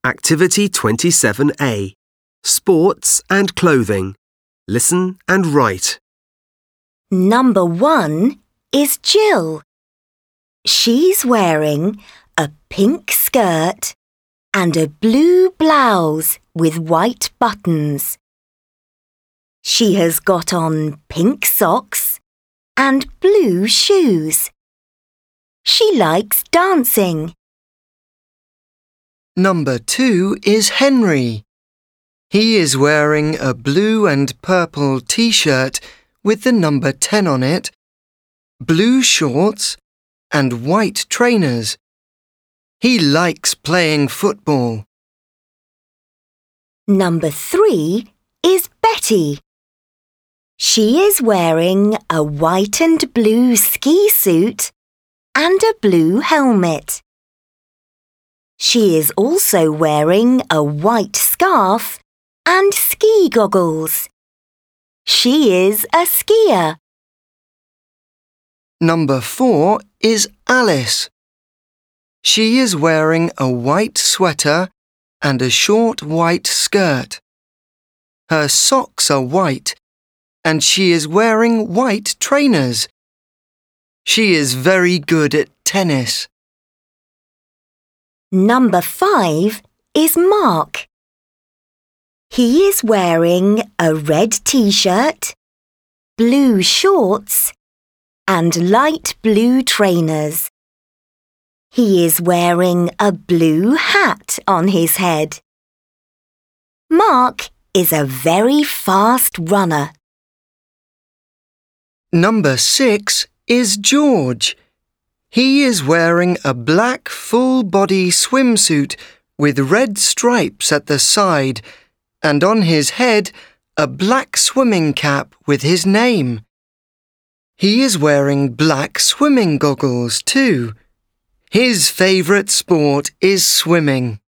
Activity 27A. Sports and clothing. Listen and write. Number 1 is Jill. She's wearing a pink skirt and a blue blouse with white buttons. She has got on pink socks and blue shoes. She likes dancing. Number 2 is Henry. He is wearing a blue and purple t-shirt with the number 10 on it, blue shorts and white trainers. He likes playing football. Number 3 is Betty. She is wearing a white and blue ski suit and a blue helmet. She is also wearing a white scarf and ski goggles. She is a skier. Number 4 is Alice. She is wearing a white sweater and a short white skirt. Her socks are white and she is wearing white trainers. She is very good at tennis. Number 5 is Mark. He is wearing a red t-shirt, blue shorts and light blue trainers. He is wearing a blue hat on his head. Mark is a very fast runner. Number 6 is George. He is wearing a black full-body swimsuit with red stripes at the side and on his head a black swimming cap with his name. He is wearing black swimming goggles too. His favourite sport is swimming.